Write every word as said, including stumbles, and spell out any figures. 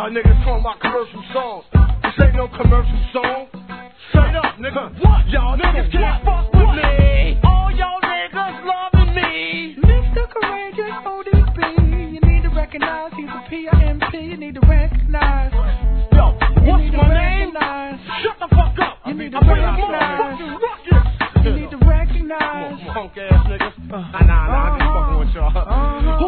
Y'all niggas talking about commercial songs. This ain't no commercial song. Straight up, nigga. What? Y'all niggas can't fuck with me. All y'all niggas loving me. Mister Courageous O D B. You need to recognize he's a P I M P. You need to recognize. Yo, what's my name? Shut the fuck up. You need to I'm ready recognize. to ruckus. You need to recognize. Punk ass niggas. Nah, nah, nah, I'm just fucking with y'all.